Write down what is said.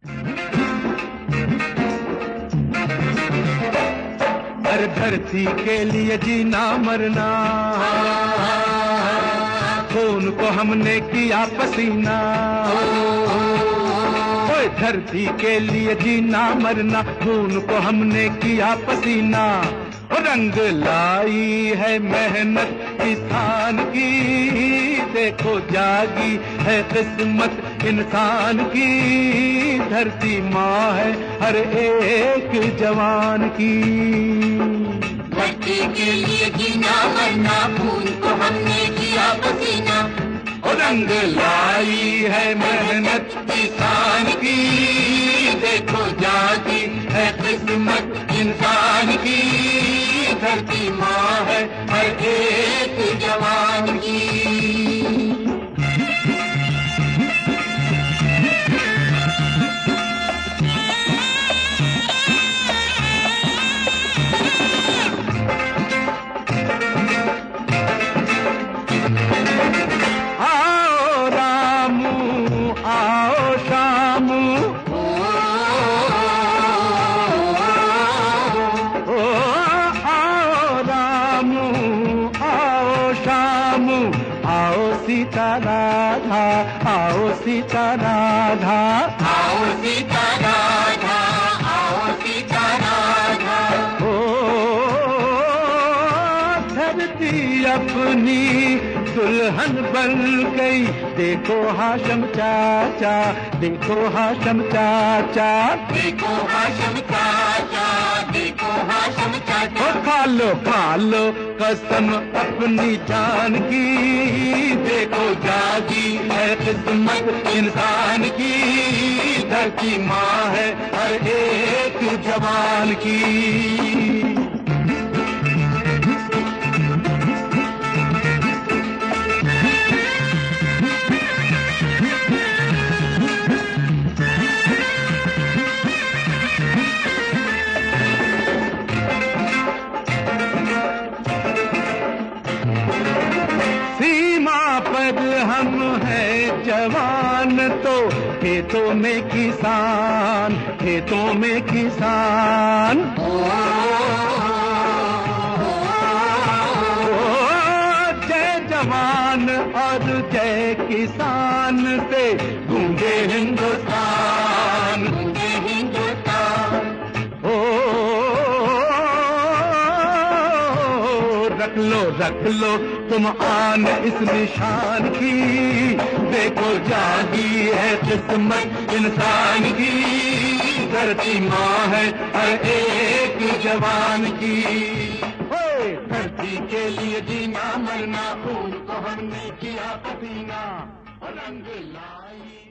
हर धरती के लिए जीना मरना, खून को हमने किया पसीना। ओए धरती के लिए जीना मरना, खून को हमने किया पसीना। रंग लाई है मेहनत किसान की, देखो जागी है किस्मत इंसान की। धरती माँ है हर एक जवान की। धरती के लिए जीना मरना, खून को हमने किया पसीना। रंग लाई है मेहनत किसान की, देखो जागी है किस्मत इंसान की। धरती माँ है हर एक जवान की। आओ रामू आओ शामू, आओ सीता राधा, आओ सीता राधा, आओ सीता राधा, आओ सीता राधा। ओ धरती अपनी दुल्हन बन गई, देखो हाशम चाचा, देखो हाशम चाचा। देखो हाशम चाचा, देखो हाशम चाचा। खा लो कसम अपनी जान की, देखो जागी है किस्मत इंसान की। धरती माँ है हर एक जवान की। पर हम हैं जवान तो खेतों में किसान, खेतों में किसान। जय जवान और जय किसान से गूंजे हिंदुस्तान, गूंजे हिंदुस्तान। रख लो तुम आन इस निशान की, देखो जागी है किस्मत इंसान की। धरती माँ है हर एक जवान की। धरती के लिए जीना मरना, खून को हमने किया पसीना। रंग लाई